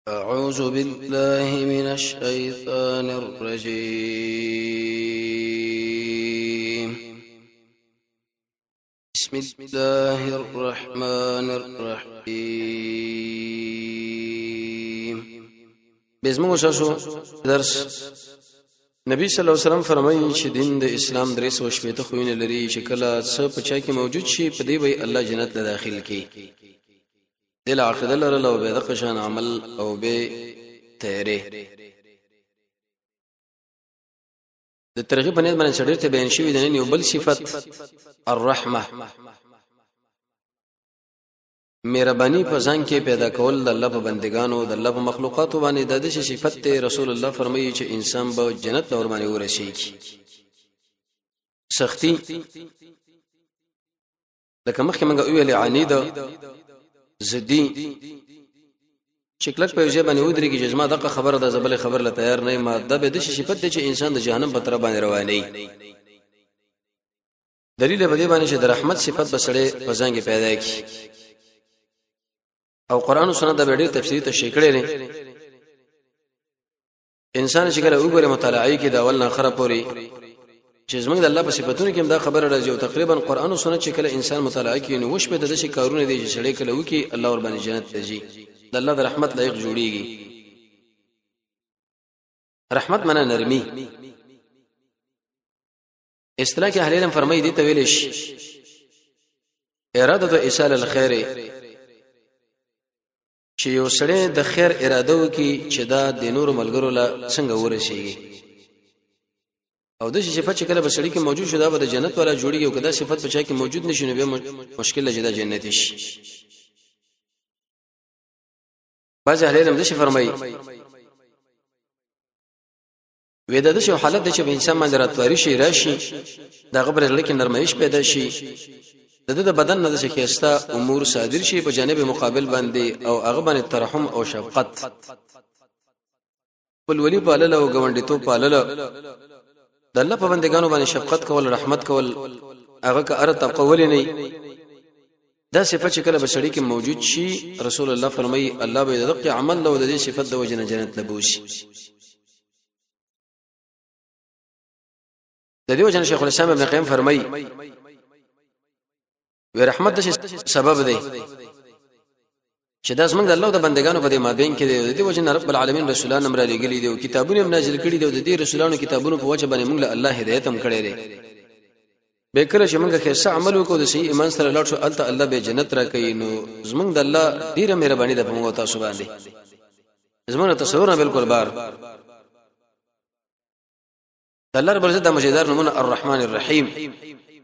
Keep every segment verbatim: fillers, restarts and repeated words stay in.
أعوذ بالله من الشيطان الرجيم. بسم الله الرحمن الرحيم. بسم الله درس نبی صلی الله علیه وسلم فرمایي چې دین د اسلام درې سوه شپږ خوینه لري چې کله څه په چا کې موجود شي په دې وی الله جنت له داخل کی دل عقیده لرل او به د قشان عمل او به تیرې د ترغیب باندې باندې شډیر ته بیان شوی د نن یو بل صفت الرحمه مهرباني په ځان کې پیدا کول د الله په بندگانو د الله په مخلوقاتو باندې د دې صفت ته رسول الله فرمایي چې انسان به جنت اور باندې ورشي سختی لکه مخکې موږ ویل عنیده زدی شکلک په ځای باندې ودرېږي چې زما دغه خبره د زبل خبر له تیار نه ما د به د صفت چې انسان د جهنم په طرف باندې رواني دلیل به دې باندې چې د رحمت صفت بسړې په ځان کې پیدا کی او قران او سنت د ډېر تفسیری ته شیکړې نه انسان چې کله وګوره مطالعه کې د اول نه اخره پوري چې زمونږ د الله په صفاتونو کې دا خبره راځي او تقریبا قران او سنت چې کله انسان مطالعه کوي نو وش په د شي کارونه دي چې سړی کله وکي الله ور باندې جنت ته ځي د الله د رحمت لایق جوړیږي. رحمت معنا نرمي اصطلاح کې اهل علم فرمایي دي ته ویل شي اراده ایصال الخير چې یو سړی د خیر اراده وکي چې دا د نور ملګرو لا څنګه ورسیږي او د صفات چې کله بسړی کې موجود شوه دا به د جنت والا جوړیږي او کدا صفات په چا کې موجود نشي نو به مشکل لږه جنت شي. بعض اهل علم دشي فرمایي وېدا د شو حالت د چې انسان باندې راتوري شي راشي دا غبر لکه نرمایش پیدا شي د د بدن نه د شکستا امور صادر شي په جانب مقابل باندې او هغه باندې ترحم او شفقت ولولي پالل او غونډیتو پالل د الله په بندگانو باندې شفقت کول رحمت کول هغه که ار تقول نه دا صفات چې کله بسړی کې موجود شي رسول الله فرمایي الله به دغه عمل له د دې صفات د وجنه جنت لبوشي. د دې وجنه شیخ الاسلام ابن قیم فرمایي وی رحمت د سبب دی چې دا زمونږ د الله د بندگانو په دې مابین کې دی د دې وجنه رب العالمین رسولان امر لګلی دی او کتابونه نازل کړي دی د دې رسولانو کتابونو په وجه باندې موږ له الله هدایت هم کړی دی به کله چې موږ ښه عمل وکړو د صحیح ایمان سره لاړ شو الته الله به جنت راکړي نو زمونږ د الله ډیره مهرباني ده په موږ تاسو باندې زمونږ تصور نه بالکل بار د الله رب العزت د مجیدار نومونه الرحمن الرحیم.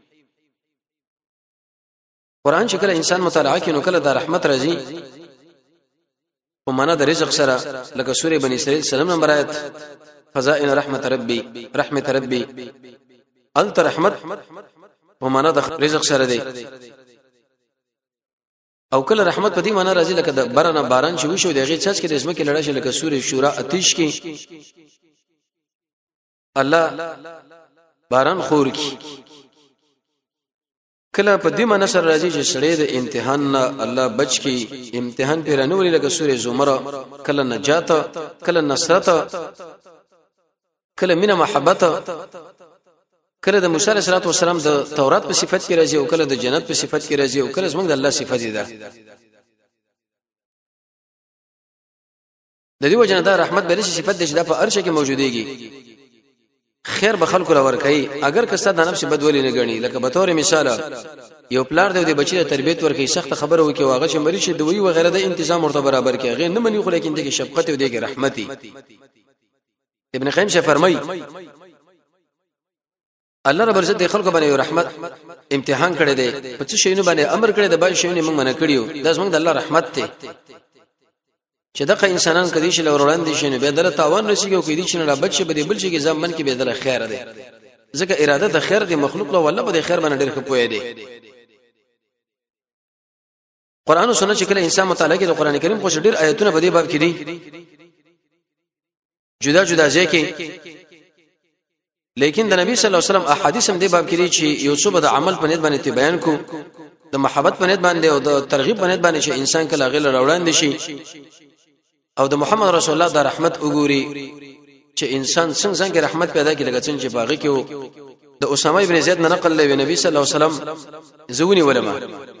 قران چې کله انسان مطالعه کوي نو کله د رحمت راځي په معنا د رزق سره لکه سوره بنی اسرائیل سلام نمبر آیت خزائن رحمت ربي رحمت ربي الت رحمت په معنا د رزق سره دی او کله رحمت په دې معنا راځي لکه د باران باران چې وشو دغه چاچ کې د اسمه کې لړا شي لکه سوره شورا اتیش کې الله باران خور کی کله په دې معنا سره راځي چې سړی د امتحان نه الله بچ کی امتحان پیرانه ولې لکه سوره زمر کله نجات کله نصرت کله مینه محبت کله د موسی علیه السلام د تورات په صفت کې راځي او کله د جنت په صفت کې راځي او کله زموږ د الله صفت ده. د دې وجنه دا رحمت به لشي صفت ده چې د په ارشه کې موجوديږي خیر به خلکو را ورکړي اگر که ستاسو د نفس بدولې نه غني لکه به تور مثال یو پلار دی د بچی د تربیت ورکړي سخت خبره وکي واغه چې مریض شي دوی و غیره د تنظیم ورته برابر کوي غیر نه مني خو لیکن دغه شفقت او دغه رحمتي. ابن قیم شه فرمای الله رب عزت د خلکو باندې رحمت امتحان کړی دی په څه شینو باندې امر کړی دی باندې شینو موږ منع کړیو دا زموږ د الله رحمت ته چې دغه انسانان کدي چې لوروړان دي شنو به دله تاوان رسیږي او کدي چې نه بچي به بل شي کې ځمن کې به دله خیر دی ځکه اراده د خیر دی مخلوق له والله به خیر باندې ډېر خپوي دی. قران او سنت چې کله انسان مطالعه کوي د قران کریم خو ډېر آیتونه په دې باب کې دي جدا جدا ځکه لیکن د نبی صلی الله علیه وسلم احادیث هم دې باب کې دي چې یو څه د عمل په نیت باندې بیان کو د محبت په نیت باندې او د ترغیب په نیت باندې چې انسان کله غل راوړاندې شي او د محمد رسول الله د رحمت وګوري چې انسان څنګه څنګه رحمت پیدا کړي لکه څنګه چې باغی کې د اسامه ابن زید نه نقل لوي نبی صلی الله علیه وسلم زونی ولما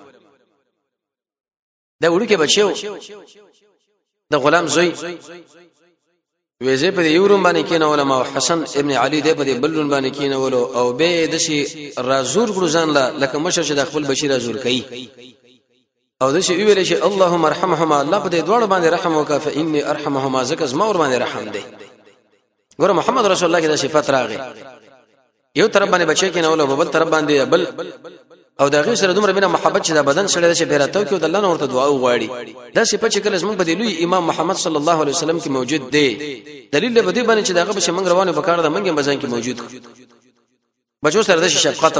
دا وړو کې بچو د غلام زوی وېزه په یورم باندې کې نه علماء حسن ابن علي دې په بلون باندې کې نه ولو او به د شي رازور ګړو ځان لا لکه مشر چې د خپل بشیر رازور کوي او د شي ویل شي اللهم ارحمهما الله په دې دوړ باندې رحم وکا فاني ارحمهما زکه زما ور باندې رحم دې ګوره محمد رسول الله کې د صفات راغی یو طرف باندې بچی کې نه ولو بل طرف باندې بل او دا غي سره دومره مینه محبت چې دا بدن سره د شپیراتو کې د الله نور ته دعا وغواړي دا صفات چې کله زموږ بدلوي امام محمد صلی الله علیه وسلم کې موجود دی دلیل به دې باندې چې داغه به موږ روانه وکړه د منګي مزان کې موجود بچو سره د شفقت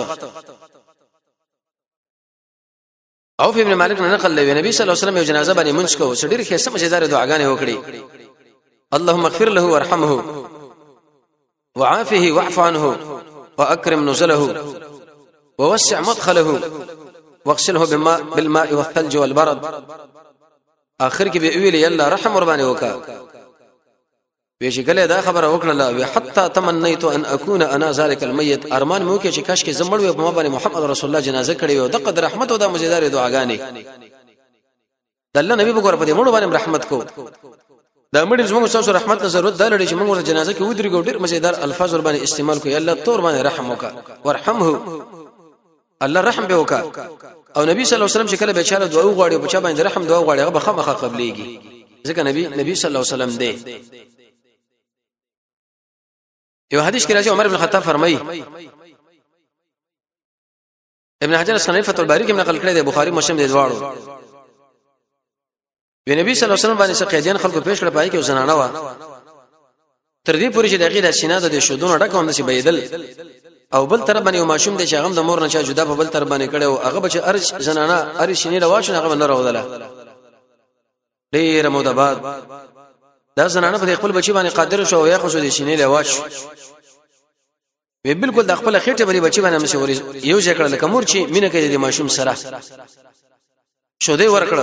او ابن مالک نه نقل لوي نبی صلی الله علیه وسلم یو جنازه باندې منځ کو سړي کې سم مزیدار دعاګانې وکړي اللهم اغفر له وارحمه وعافه واعف عنه واكرم نزله ووسع مدخله واغسله بالماء بالماء والثلج والبرد اخر کې به ویل یلا رحم وربانه وکا ویشي کله دا خبره وکړه حتى تمنيت ان اكون انا ذلك الميت ارمان مو کې چې کاش کې زمړ وي په ما باندې محمد رسول الله جنازه کړي وي د قدر رحمت او د مزیدار دعاګانې د الله نبی وګوره په دې مړو باندې رحمت کو دا مړي زموږ تاسو رحمت ته ضرورت ده لري چې موږ ور جنازه کې ودرېګو ډېر مزیدار الفاظ ور باندې استعمال کوي الله تور باندې رحم وکا ورحمه الله رحم به وکا او نبی صلی الله علیه وسلم چې کله به چاله دعا وغواړي او بچا باندې رحم دعا وغواړي هغه خامخا قبليږي ځکه نبی نبی صلی الله علیه وسلم دی یو حدیث کې راځي عمر بن خطاب فرمایي ابن حجر اسقلانی فتح الباری کې نقل کړی دی بخاری مسلم دی دواړو وی نبی صلی الله علیه وسلم باندې سقیدین خلکو پیش کړ پای کې زنانه وا تر دې پورې چې دغه د سیناد د شودونو ډکوم نشي بيدل او بل تر باندې ماشوم د شغم د مور نه چا جدا په بل تر باندې کړي او هغه بچ ارش زنانه ارش نه رواښ نه هغه نه راوړله ډیر موده بعد دا زنانه په خپل بچی باندې قادر شو یا خو دې شینې لواش وی بالکل د خپل خېټه باندې بچی باندې مشوري یو ځکړه لکه مور چې مینه کوي د ماشوم سره شو دې ورکړه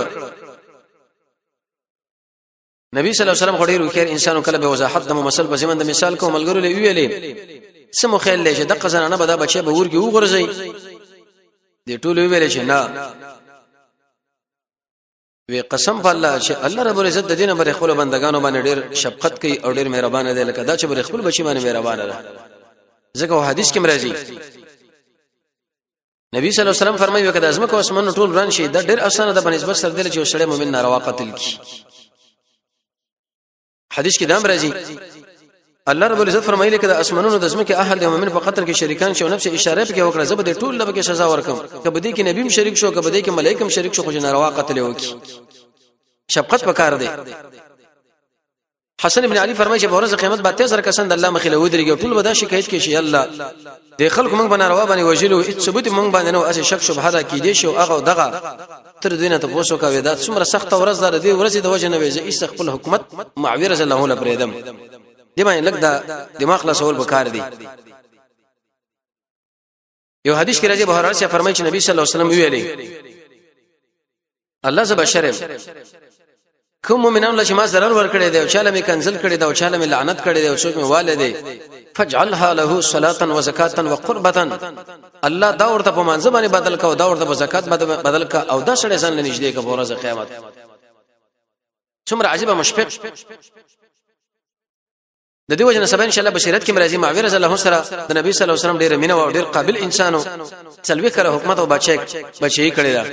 نبی صلی الله علیه وسلم غوړي خیر انسانو کله به وضاحت د مسل په زمند مثال کوم ملګرو له ویلې سمو خیال لږه د قزنانه به دا بچي به ورګي وګرځي دې ټول ویلې چې نه وی قسم په الله چې الله رب العزت د دینه بر خپل بندگانو باندې ډېر شفقت کوي او ډېر مهربان دی لکه دا چې بر خپل بچي باندې مهربان دی ځکه حدیث کې مرضی نبی صلی الله علیه وسلم فرمایي وکړه ازمه کو اسمن ټول ران شي دا ډېر اسانه ده په نسبت سره دی چې سړی مؤمن ناروا قتل کی حدیث کې دا مرضی الله رب العزت فرمایلی کده اسمنونو د اسمه کې اهل د مؤمن په قتل کې شریکان شو نفس اشاره په کې وکړه زبده ټول لبه کې سزا ورکم کبه دې کې نبیم شریک شو کبه دې کې ملائکم شریک شو خو ناروا قتل وکي شفقت پکار دی حسن ابن علي فرمایي چې په ورځ قیامت باندې زر کسان د الله مخې له ودرېږي ټول ودا شکایت کې شي الله د خلکو موږ باندې روا باندې وجلو هیڅ ثبوت موږ باندې نو اسه شک شبهه را کې دي شو هغه دغه تر دینه ته پوسو کوي دا څومره سخت ورځ ده دې ورځ د وجه نه وي چې خپل حکومت معاویه رضی الله عنه پرېدم دی باندې لګ دا دماغ لا سوال وکړ دی یو حدیث کې راځي بهر راځي فرمایي چې نبی صلی الله علیه وسلم ویلي الله ز بشر کوم مؤمنان چې ما zarar ور کړی دی او چاله می کنزل کړی دی او چاله می لعنت کړی دی او څوک می والده فجعلها له صلاه و زکات و قربه الله دا ورته په منځ باندې بدل کا او دا ورته په زکات بدل کا او دا سړی ځان لنیږدې کا په ورځ قیامت څومره عجيبه مشفق د دې وجه نه سبا ان شاء الله بشریت کې مرضی معاویه رضی الله عنه سره د نبی صلی الله علیه وسلم ډیر مینه او ډیر قابل انسانو څلوي کړه حکومت او بچی بچی کړی دا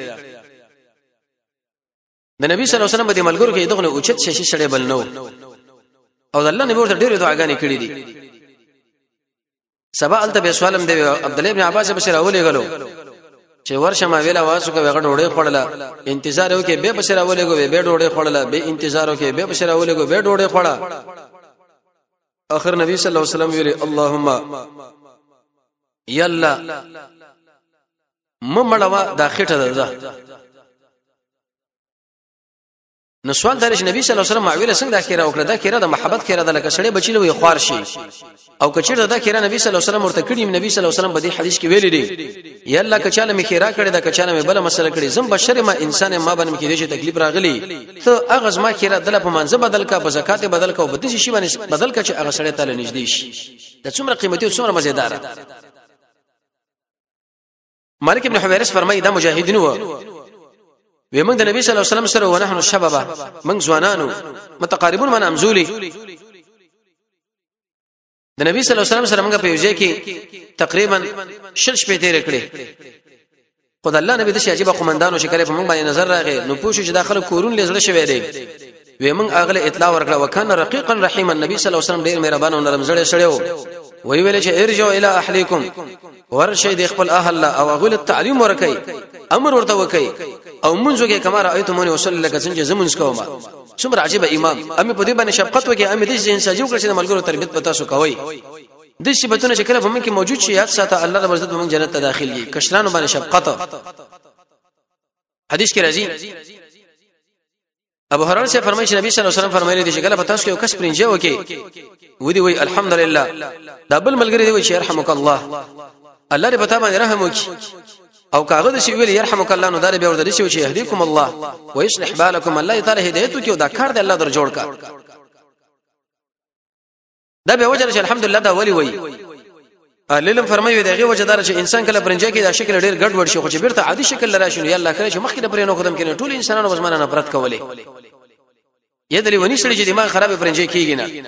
د نبی صلی الله علیه وسلم د ملګرو کې دغه اوچت شې شړې بل نو او الله نبی ورته ډېر دعاګانې کړې دي سبا الته به سوالم دی عبد الله ابن عباس بشیر اولې غلو چې ورشه ما ویلا واسو کې وغړ ډوړې خړله انتظار وکي به بشیر اولې غو به ډوړې خړله به انتظار وکي به بشیر اولې غو به ډوړې خړله اخر نبی صلی الله علیه وسلم ویلي اللهم یلا ممړوا دا خټه ده نو سوال دا چې نبی صلی الله علیه وسلم معویل څنګه دا خیره وکړه دا خیره د محبت خیره د لکه سړی بچی له خوار شي او کچیر دا خیره نبی صلی الله علیه وسلم ورته کړی نبی صلی الله علیه وسلم په دې حدیث کې ویلي دی یا الله کچاله می خیره کړی دا کچاله می بل مسله کړی زم بشر ما انسان ما باندې کې دې تکلیف راغلی ته اغه ما خیره دله په منځ بدل کا په زکات بدل کا او په دې شی باندې بدل کا چې هغه سړی تعالی نږدې شي دا څومره قیمتي او څومره مزیدار مالک ابن حویرث فرمایي دا مجاهدین وو وی موږ د نبی صلی الله علیه وسلم سره ونحن الشباب موږ ځوانانو متقاربون من امزولي د نبی صلی الله علیه وسلم سره موږ په یوځای کې تقریبا شش په تیر کړې خدای الله نبی د شي عجیب قومندانو شکرې په موږ باندې نظر راغی نو پوښتنه چې داخله کورون لزړه شوی دی وی موږ اغله اطلاع ورکړه وکانه رقیقا رحیما النبي صلی الله علیه وسلم ډیر مهربان او نرم زړه سړیو وی ویل چې ارجو الی اهلیکم ورشي د خپل اهل او غول التعلیم ورکي امر ورته وکي او منځو کې کما رايتمونی وصلی الله څنګه زمونږ کوما څومره عجیب امام امي په دې باندې شفقت وکي امي د ځین ساجو کړ چې ملګرو تربیت پتا سو کوي د شي بتونه چې کله په من کې موجود شي یاد ساته الله رب عزت موږ جنت ته داخلي کشرانو باندې شفقت حدیث کې راځي ابو هريره سے فرمایي چې نبی صلی الله علیه وسلم فرمایلی دي چې کله پتا سو یو کس پرنجه وکي ودي وي الحمدلله دا بل ملګری دی وي چې يرحمک الله الله دې پتا باندې رحم وکي او کاغه د شی ویل يرحمک الله نو دار به ورته شي چې يهديكم الله ويصلح بالكم الله تعالی هدایت وکي او دا کار دی الله در جوړ کا دا به وجه چې الحمدلله دا ولي وي علم فرمایي دغه وجه دار چې انسان کله پرنجه کې دا شکل ډیر ګډ وډ شي خو چې بیرته عادي شکل لرا شنو یا الله کړی چې مخکې د پرې نو قدم کړي ټول انسانانو بزمانه نفرت کولې یدلی ونی سړي چې دماغ خراب پرنجه کیږي نه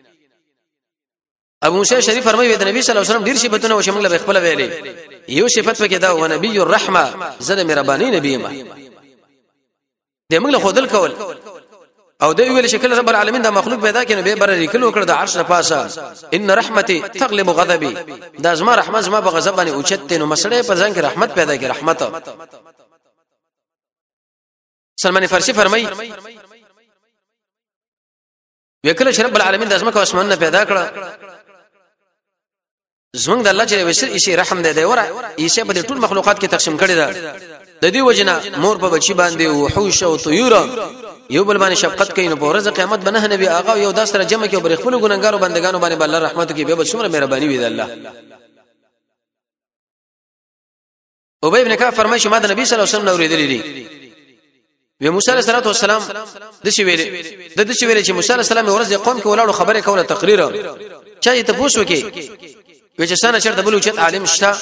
ابو موسی شریف فرمایي د نبی صلی الله علیه وسلم ډیر صفاتونه او شمول به خپل ویلي یو صفت پکې دا و نبی الرحمه زده مهرباني نبی ما د موږ له خودل کول او د ویل شکل رب العالمین دا مخلوق پیدا کینو به بر ریکل وکړه د عرش نه پاسه ان رحمتي تغلب غضبي دا زما رحمت زما په غضب باندې اوچت نو مسړې په ځان کې رحمت پیدا کی رحمت سلمان فارسی فرمایي وکړه رب العالمین د ازمکه اسمان نه پیدا کړه زمونږ د الله چې وسر شي رحم دی دی وره یې په ټول مخلوقات کې تقسیم کړی دا د دې وجنه مور په بچی باندې او وحوش او طيور یو بل باندې شفقت کوي نو په ورځ قیامت باندې نبی آقا یو داس سره جمع کې بر خپل ګناګارو بندگانو باندې الله رحمت کوي به څومره مهرباني وي د الله ابي ابن كعب فرمایي چې ما د نبی صلی الله علیه وسلم نو ورېدلې دي وی موسی علیه السلام د شي ویلې د دې ویلې چې موسی علیه السلام ورځ قوم کې ولاړو خبره کوله تقریر چا ته پوښتنه وکي وی چې سنه چرته بل وچت عالم شتا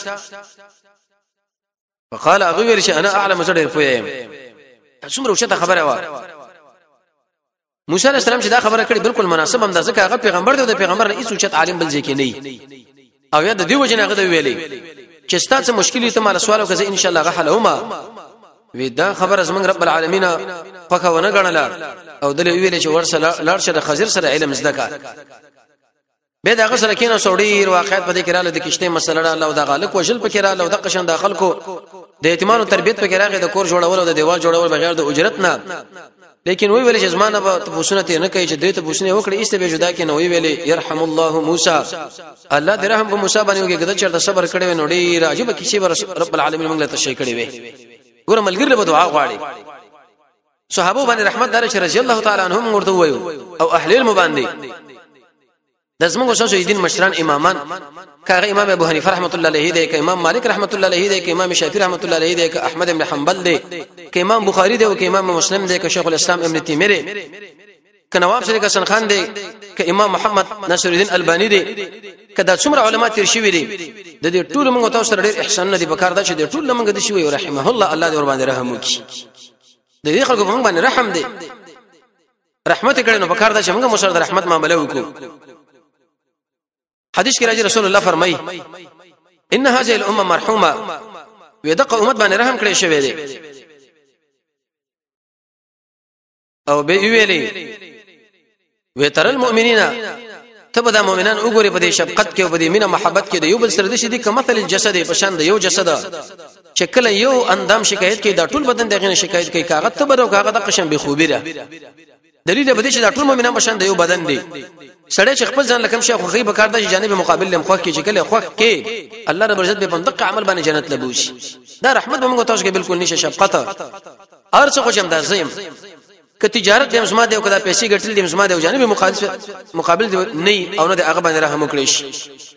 فقال ابو ویل چې انا اعلم زړه پویم څومره وچته خبره و موسی علیہ السلام چې دا خبره کړې بالکل مناسب هم ده ځکه هغه پیغمبر دی او د پیغمبر نه هیڅ اوچت عالم بل ځکه نه او یا د دې وجه نه هغه ویلې چې ستاسو مشکل ته مال سوال وکړه ان شاء الله غحلهما وی دا خبر زمنګ رب العالمین پکونه غنلا او د ویلې چې ورسره لار شه د خضر سره علم زده کا به دا غسل کینو سعودي واقعیت په دې کې رااله د کشته مسله الله او د غالق وجل په کې رااله او د قشن داخل کو د اعتماد او تربيت په کې راغی د کور جوړول او د دیوال جوړول بغیر د اجرت نه لیکن وی ویل چې زمانه په پوښتنه ته نه کوي چې دوی ته پوښتنه وکړي ایسته به جدا کې نو وی ویل يرحم الله موسی الله دې رحم په موسی باندې وکړي کده چرته صبر کړي و نو ډیر عجیب کیسه رب العالمین موږ له تشریح کړي وي ګور ملګری له دعا غواړي صحابه باندې رحمت دار چې رضی الله تعالی عنهم ورته وایو او اهل علم باندې د زموږ شوشو دین مشران امامان کاغه امام ابو حنیفه رحمت الله علیه دی ک امام مالک رحمت الله علیه دی ک امام شافعی رحمت الله علیه دی ک احمد ابن حنبل دی ک امام بخاری دی او ک امام مسلم دی ک شیخ الاسلام ابن تیمیه دی ک نواب شریف حسن خان دی ک امام محمد ناصر الدین البانی دی ک دا څومره علما تیر شوی دی د دې ټول موږ تاسو سره ډیر احسان نه دی بکار دا چې د ټول موږ د شوی رحمه الله الله دې ور باندې رحم وکړي د دې خلکو په موږ باندې رحم دی رحمت کړي نو بکار دا چې موږ مسر د رحمت معاملې وکړو حدیث کې راځي رسول الله فرمایي ان هذه الامه مرحومه ودق امت باندې رحم کړی شوی دی او به ویلي وتر المؤمنین تبدا مؤمنان وګوري په دې شفقت کې او په دې مینه محبت کې د یو بل سره د شي د کمثل الجسد په شان د یو جسد چې کله یو اندام شکایت کوي دا ټول بدن دغه شکایت کوي کاغذ ته بدو کاغذ د قشن به خوبی را دلیل به دې چې دا ټول مؤمنان په شان د یو بدن دي سړی چې خپل ځان لکم شیخ خو به کار د جانب مقابل لم خو کې چې کله خو کې الله رب عزت به بندق عمل باندې جنت لبوش دا رحمت به موږ تاسو کې بالکل نشه شفقت ارڅ خو جام د زم ک تجارت د مسما دی او کدا پیسې ګټل د مسما دی او جانب مخالف مقابل دی نه او نه د هغه باندې رحم وکړي شي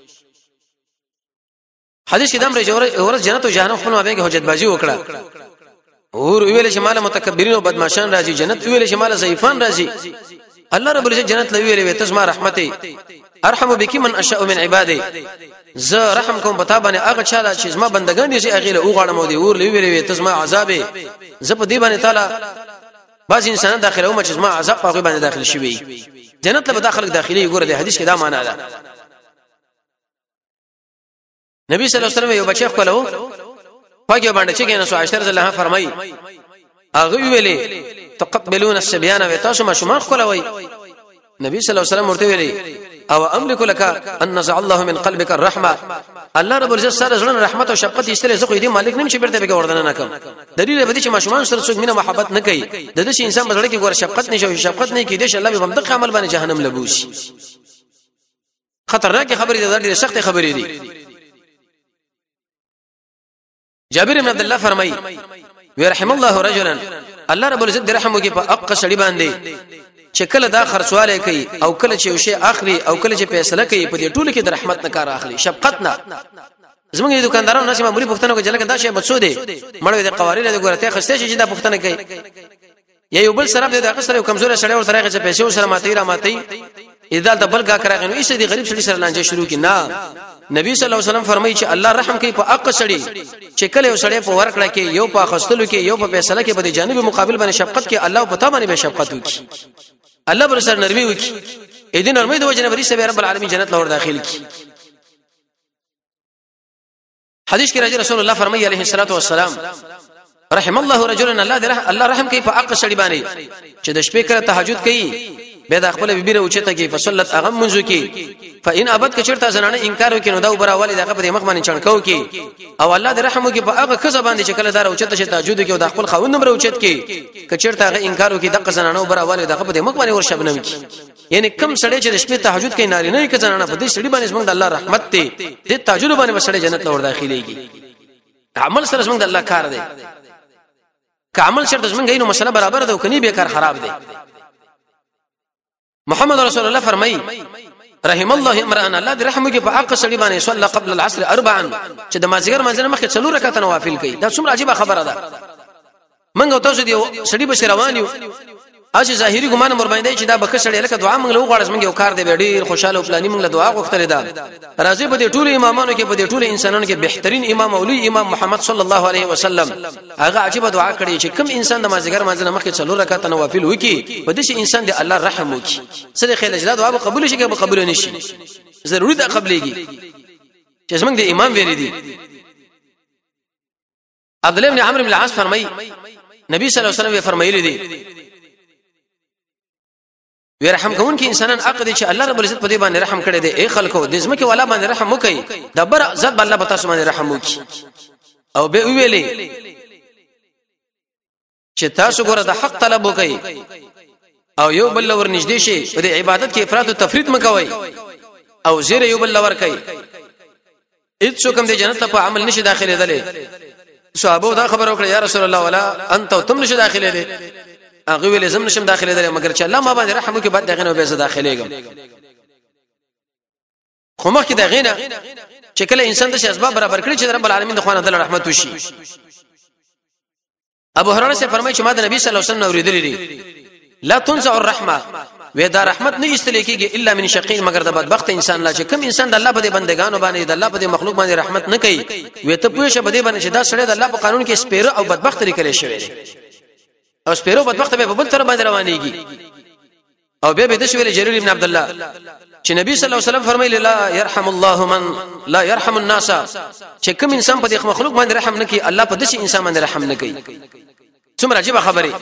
حدیث کې دم رجوره اور جنت او جهنم خپل مابین کې حجت بازی وکړه اور ویل شمال متکبرین او بدمعشان راځي جنت ویل شمال ضعیفان راځي الله رب العزت جنت لوي ویل تسمع رحمتي ارحم بك من اشاء من عبادي ز رحم کوم پتا باندې هغه چاله چې زما بندگان دي چې اغه له وغړم او دی اور لوي ویل تسمع عذاب ز په دې باندې تعالی بعض انسانان داخله او چې زما عذاب په باندې داخل شي جنت له داخله داخلي ګوره د حدیث کې دا معنا ده نبی صلی الله علیه وسلم یو بچی خپلو پاګه باندې چې کینې سو عائشہ رضی الله عنها فرمایي هغه ویلې تقبلون الصبيان وتاسو ما شما خپلوي نبی صلی الله علیه وسلم ورته ویلې او املك لك ان نزع الله من قلبك الرحمه الله رب العزت سره زړه رحمت او شفقت ایستله زه خو دې مالک نیم چې برته به وردن نه کوم دلیل به دې چې ما شما سره څوک مینه محبت نه کوي د دې انسان بدل کې ګور شفقت نشو شفقت نه کیدې الله به بمدق عمل باندې جهنم لبوش خطرناک خبرې ده ډېر سخت خبرې دي جابر بن عبد الله فرمایي ورحم الله رجلا الله رب العزت رحم وکي په اق سړي باندې چې کله دا خرڅواله کوي او کله چې شی اخلي او کله چې فیصله کوي په دې ټولو کې د رحمت نه کار اخلي شفقت نه زمونږ دکاندارانو نشي معمولی پښتنه کوي چې دا شی بچو دي مړ دې قوارې له ګورته خسته شي چې دا پښتنه کوي یا یو بل سره د هغه سره کمزور سره او طریقې چې پیسې سره ماتي را ماتي اذا د بل کا کراغنو ایسه دي غریب سړي سره لانجه شروع کی نه نبی صلی الله علیه وسلم فرمایي چې الله رحم کوي په اق سړي چې کله یو سړی په ورکړه کې یو په خستلو کې یو په فیصله کې په جانب مقابل باندې شفقت کې الله په تا باندې به شفقت وکي الله پر سر نرمي وکي اې دې نرمي د وجه نبی رب العالمین جنت له ور داخل کی حدیث کې راځي رسول الله فرمایي عليه الصلاه والسلام رحم الله رجلا الله الله رحم کوي په اق سړي باندې چې د شپې کړه تهجد کوي به د خپل بیبي اوچته کې فصلت اغم منځو کې فإن ابد کچرتا زنانه انکار وکړي نو دا وبره والي دغه په مخ باندې چڼکاو کې او الله دې رحم وکړي په هغه کسه باندې چې کله دار اوچته شي تهجد کې او د خپل خوند نمبر اوچت کې کچرتا هغه انکار وکړي دغه زنانه وبره والي دغه په مخ باندې ور شبنم کې یعنی کم سړی چې شپې تهجد کوي ناري نه کې زنانه په دې سړي باندې څنګه الله رحمت ته دې تهجد باندې وسړي جنت له ور داخليږي عمل سره څنګه الله کار دی که عمل شرط څنګه اینو مسله برابر ده او کني به کار خراب دی محمد رسول الله فرمایي رحم الله امرا الله دې رحم وکړي په حق سړي باندې صلی قبل العصر اربعا چې د مازیګر منځنه مخکې څلور رکعات نوافل کوي دا څومره عجیب خبره ده منګو تاسو دې سړي به روانیو اځي ظاهري ګمان مر باندې چې دا بکه سړی لکه دعا منګ له غواړم منګ یو کار دی ډیر خوشاله او پلاني منګ له دعا غوښتل ده راځي په دې ټولو امامانو کې په دې ټولو انسانانو کې بهترین امام اولي امام محمد صلی الله علیه وسلم هغه عجیب دعا کړی چې کوم انسان د مازیګر منځنه مخکې څلور رکعات نوافل وکي په دې شي انسان دی الله رحم وکي سره خیال اجازه دعا قبول شي که قبول نشي ضروري ده قبليږي چې زمونږ د امام ویلي دي عبد الله بن عمرو بن العاص فرمایي نبی صلی الله علیه وسلم فرمایلی دي وی رحم کوون کې انسانان عقد چې الله رب العزت په دې باندې رحم کړی دی اے خلکو د زمکه والا باندې رحم وکي دبر ذات الله په تاسو باندې رحم وکي او به ویلې چې تاسو ګوره د حق طلب وکي او یو بل ور نږدې شي په عبادت کې افراط او تفرید مکوي او زیر یو بل ور کوي اڅ کوم د جنت په عمل نشي داخله دله صحابه دا خبر وکړه یا رسول الله ولا انت تم نشي داخله دي هغه ویل زم نشم داخله دره مگر چې الله ما باندې رحم وکي بعد دغه نو به زه داخليږم خو مخکې دغه نه چې کله انسان د اسباب برابر کړی چې رب العالمین د خوانه د رحمت وشي ابو هريره سے فرمایي چې ما د نبی صلی الله علیه وسلم اوریدلی دي لا تنزع الرحمه ودا رحمت نه استل کېږي الا من شقین مگر د بدبخت انسان لا چې کوم انسان د الله په بندگانو باندې د الله په مخلوق باندې رحمت نه کوي وې ته پوښه بده باندې چې دا سړی د الله په قانون کې سپیره او بدبخت لري شوی دی او سپیرو بدبخت به په بل تر باندې روانيږي او به به د شویل جرير ابن عبد الله چې نبی صلی الله علیه وسلم فرمایلی لا يرحم الله من لا يرحم الناس چې کوم انسان په دې مخلوق باندې رحم نه کوي الله په دې انسان باندې رحم نه کوي څومره عجیب خبره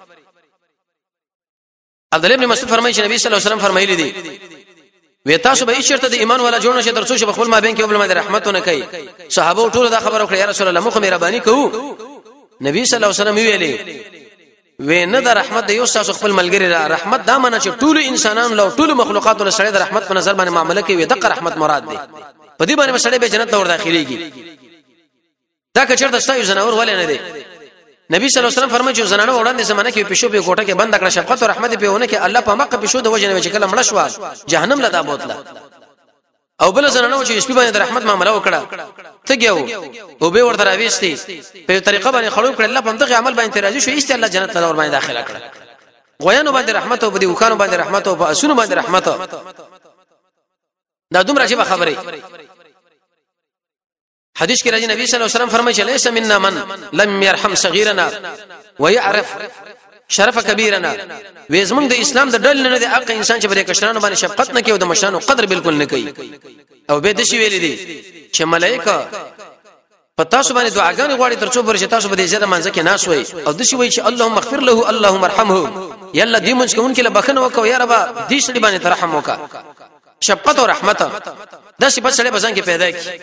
عبد الله ابن مسعود فرمایي چې نبی صلی الله علیه وسلم فرمایلی دي وې تاسو به شرط د ایمان ولا جوړ نشي ترڅو چې خپل ما بین کې خپل باندې رحمتونه کوي صحابه ټول دا خبر وکړه یا رسول الله مخ مهرباني کوو نبی صلی الله علیه وسلم ویلي وینه د رحمت د یو تاسو خپل ملګری را رحمت دا معنی چې ټول انسانان له ټول مخلوقات له سره د رحمت په نظر باندې معاملې کوي د رحمت مراد دی په دې باندې سره به جنت ته ور داخليږي دا کچر د ستایو زناور ولې نه دی نبی صلی الله علیه وسلم فرمایي چې زنانه وړاندې زمانه کې پښو په کوټه کې بند کړه شفقت او رحمت په ونه کې الله په مکه پښو د وجه نه چې کله مړ شو جهنم لدا بوتله او بل زنانه چې شپې باندې رحمت معاملې وکړه تګیو او به ورته راويستي په طریقه باندې خړو کړ الله په دغه عمل باندې راضي شو ایست الله جنت ته ور باندې داخله کړ غویانو باندې رحمت او په دې وکانو باندې رحمت او په اسونو باندې رحمت دا دومره عجیب خبره حدیث کې راځي نبی صلی الله علیه وسلم فرمایي چې ليس منا من لم يرحم صغيرنا ويعرف شرف کبیرنا وېزمن د اسلام د ډول نه د حق انسان چې بری کشرانو باندې شفقت نه کوي او د مشانو قدر بالکل نه کوي او به د شي ویل دي چې ملائکه پتا سو باندې دعاګانې غواړي ترڅو برشه تاسو به دې زړه منځ کې ناس وي او د شي وی چې اللهم اغفر له اللهم ارحمه یلا دې مونږ کوم کې له بخنه وکاو یا رب دې سړي باندې ترحم وکا شفقت او رحمت د شي په سړي بزن کې پیدا کی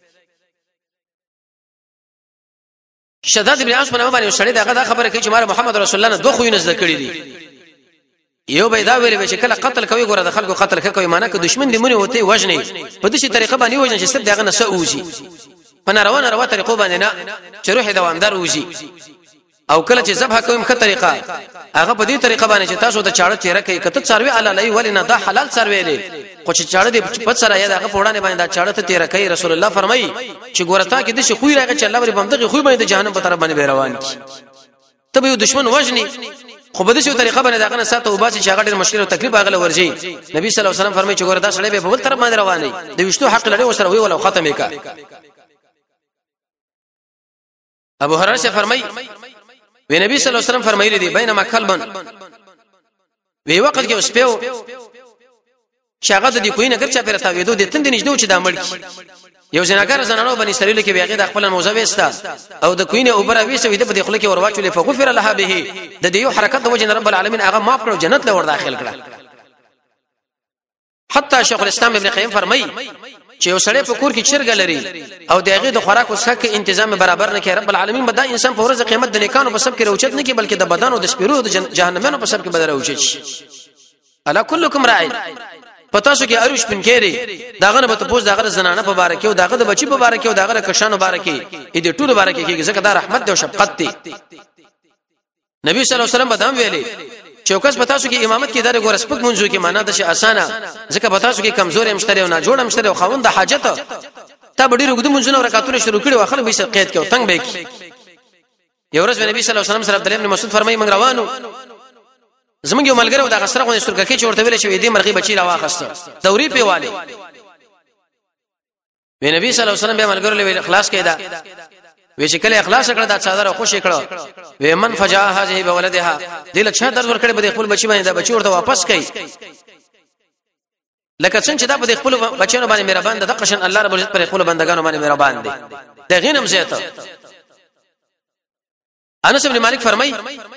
شداد ابن عاص په نامه باندې سړی دغه خبره کوي چې مار محمد رسول الله نه دوه خوینه زده کړی دي یو به دا ویلې چې کله قتل کوي ګوره د خلکو قتل کوي معنی که دشمن دې مونږ وته وژني په دې طریقه باندې وژني چې ست دغه نه سوځي په ناروا ناروا طریقو باندې نه چې روح دوامدار وږي او کله چې ذبح کوم خه طریقه هغه په دې طریقه باندې چې تاسو د چاړه تیر کوي کته څاروي علالای ولنه دا حلال څاروي دی خو چې چاړه دې په سره یا دغه پوړانه باندې دا چاړه ته تیر کوي رسول الله فرمایي چې ګورتا کې د شي خوې راغی چې الله ورې بمدغه خوې باندې جهنم په طرف باندې روان کی ته به دشمن وژني خو په دې طریقه باندې دغه نه ساته او باسي چې هغه ډېر مشکل او تکلیف هغه ورځي نبی صلی الله علیه وسلم فرمایي چې ګوردا سړی به په بل طرف باندې رواني د وشتو حق لري او سره وی ولا ختمه کا ابو هريره فرمایي وی نبی صلی الله علیه وسلم فرمایلی دی بینما کلبن وی وخت کې اوس په شاغد دی کوی نه ګرچا پیرتا وې دوه د تند نشدو چې د عمل یو جناګر زنانو بني اسرائیل کې بیاغه د خپل موزه وستا او د کوینه اوپر ویسه وې د خپل کې ورواچولې فغفر لها به د دې یو حرکت د وجه رب العالمین هغه معاف کړو جنت له ور داخل کړه حتی شیخ الاسلام ابن قیم فرمایي چې یو سړی په کور کې چرګ لري او دغه د خوراک او څښاک تنظیم برابر نه کوي رب العالمین به دا انسان په ورځ قیامت د نیکانو په سب کې راوچت نه کوي بلکې د بدن او د سپیرو د جهنمونو په سب کې بدل راوچت شي الا کلکم راعی پتا شو کې اروش پن کېری داغه نه به تاسو داغه زنانه په باره کې او داغه د بچي په باره کې او داغه کشانو باره کې دې ټول باره کې کې ځکه دا رحمت او شفقت دی نبی صلی الله علیه وسلم بدام ویلي چوکس پتا شو کې امامت کې دغه ګورسپک منځو کې معنا د شي اسانه ځکه پتا شو کې کمزور مشتری او نه جوړ مشتری او خوند د حاجت ته ډیرو ګدو منځونه رکعاتونه شروع کړي واخل به قید کې او تنگ به کې یو ورځ نبی صلی الله علیه وسلم سره عبد الله بن مسعود فرمایي موږ روانو زمونږ یو ملګری و د غسره غونې سرګه کې چورته ویل چې دې مرغي بچی را واخسته دوري په والي وی نبی صلی الله علیه وسلم به ملګری له اخلاص کېدا وی چې کله اخلاص کړه دا څادر خوشی کړه وی من فجاء هذه بولدها دل چا درد ور کړي به خپل بچی باندې دا بچی ورته واپس کړي لکه څنګه چې دا په خپل بچیانو باندې مهربان ده د قشن الله رب العزت پر خپل بندگانو باندې مهربان دي د غینم زیاته انس بن مالک فرمای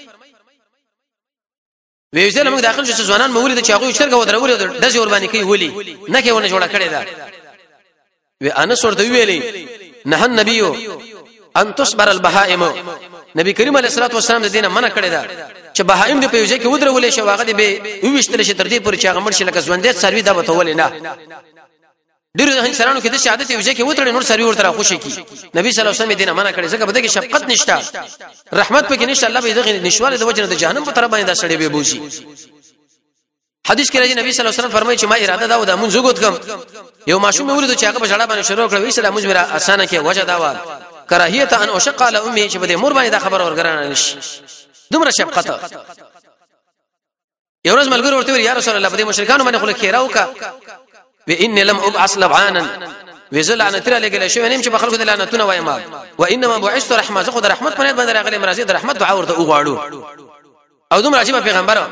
وی ځل موږ داخل شو ځوانان مولید چې هغه شرګه ودرولې د دز ور باندې کوي ولي نه کې ونه جوړه کړي دا وی انس ورته ویلي نه النبي ان تصبر البهائم نبی کریم علیه الصلاه والسلام د دینه منع کړی دا چې بهائم دې په یوځای کې ودرولې شو هغه دې به ویشتل شي تر دې پورې چې هغه مړ شي لکه ژوندې سروي دا وته ولې نه ډیرو انسانانو کې د شهادت یوځای کې وترې نور سروي ورته خوشي کی نبی صلی الله علیه وسلم دینه منع کړی ځکه بده کې شفقت نشته رحمت پکې نشته الله به دغه نشواله د وجنه د جهنم په طرف باندې دا سړی به بوشي حدیث کې راځي نبی صلی الله علیه وسلم فرمایي چې ما اراده دا و د مونږ وګت کم یو ماشوم ولید چې هغه په جړه باندې شروع کړو وی سلام مونږ میرا اسانه کې وجه دا و کراهیت ان اشق على امي چې بده مور باندې دا خبر ورګرانه نشي دومره شفقت یو ورځ ملګری ورته یا رسول الله بده مشرکانو باندې خلک خیراو کا و ان لم ابعث لبعانا وزل عن ترى لګل شو نیم چې بخلکو د لعنتونه وایم او انما بعثت رحمه زخد رحمت په باندې راغلي مرزي د رحمت دعا ورته وغواړو او دومره عجیب پیغمبر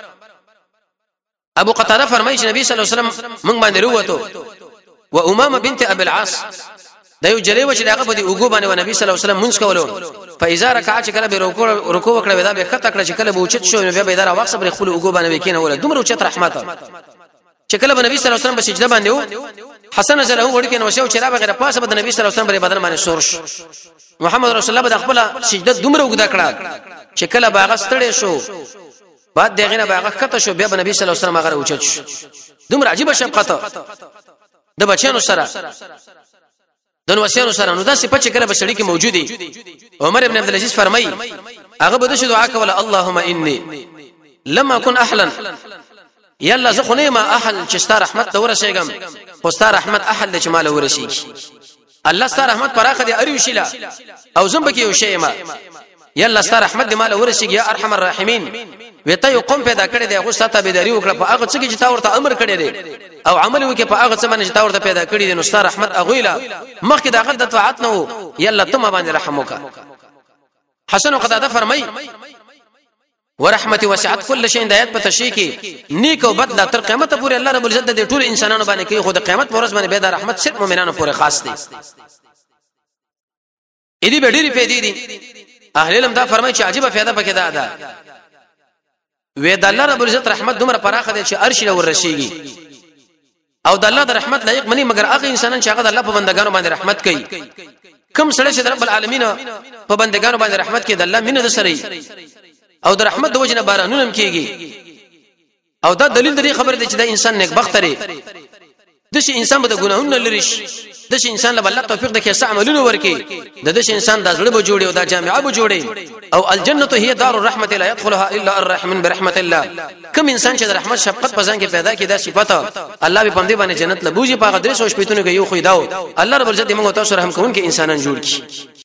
ابو قتاده فرمایي چې نبی صلی الله علیه وسلم موږ باندې وروته و امامه بنت ابي العاص دا یو جلې و چې هغه په دې اوګو باندې و نبی صلی الله علیه وسلم مونږ کولو فاذا رکع چې کله به رکوع رکوع وکړه دا به خطا کړ چې کله به اوچت شو بیا به دا وخت صبر خپل اوګو باندې وکینه ولا دومره اوچت رحمت چې کله به نبی صلی الله علیه وسلم په سجده باندې و حسن زله وړ کې نو شو چې را بغیر پاسه به نبی صلی الله علیه وسلم په بدن باندې سورش محمد رسول الله د خپل سجده دومره وګدا کړه چې کله باغ ستړي شو بعد دغه نه باغ خطا شو بیا به نبی صلی الله علیه وسلم هغه اوچت شو دومره عجیب شفقت د بچیانو سره دن وسیانو سره نو دا صفات چې کله بشری کې موجودي عمر ابن عبد العزيز فرمایي هغه به د دعا کوله اللهم اني لما اكن احلا يلا زخنه ما احل چې ستاره رحمت ته ورسېګم خو ستاره رحمت احل چې مال ورسېږي الله ستاره رحمت پراخه دي اړیو شیلا او زم بکی یو شی ما يلا ستاره رحمت دې مال ورسېږي یا ارحم الراحمین وته یو قوم پیدا کړی دی هغه ستاسو بيداری وکړه په هغه څه کې چې تا ورته امر کړی دی او عمل وکړي په هغه څه باندې چې تا ورته پیدا کړی دی نو ستاره رحمت اغویلا مخکې د هغه د طاعت نو يلا تم باندې رحم وکړه حسن قتاده فرمای ورحمتي وسعت كل شيء دایت په تشریح کې نیک او بد لا تر قیامت پورې الله رب العزت د ټول انسانانو باندې کوي خو د قیامت پر ورځ باندې به د رحمت صرف مؤمنانو پورې خاص دی اې دې ډېری فائدې دي اهل علم دا فرمایي چې عجيبه فائدہ پکې ده ده وې د الله رب العزت رحمت دومره پراخه ده چې عرش له ورشيږي او د الله د رحمت لایق مني مگر هغه انسانان چې هغه د الله په بندگانو باندې رحمت کوي کوم سره چې رب العالمین په بندگانو باندې رحمت کوي د الله مینه د سره او د رحمت د وجنه بارانونه کیږي او دا دلیل دی خبر دی چې دا انسان نیک بخت لري د شي انسان به د ګناهونو لري د شي انسان له الله توفیق د کې عملونه ورکي د شي انسان د زړه به جوړي او د جامعه به جوړي او الجنه هي دار الرحمه لا يدخلها الا الرحمن برحمه الله کوم انسان چې د رحمت شفقت په ځان کې پیدا کړي دا صفته الله به پم دې باندې جنت له بوجي پاغه درې سو شپېتونه کې یو خو داو الله رب العزت موږ تاسو رحم کوونکې انسانان جوړ کړي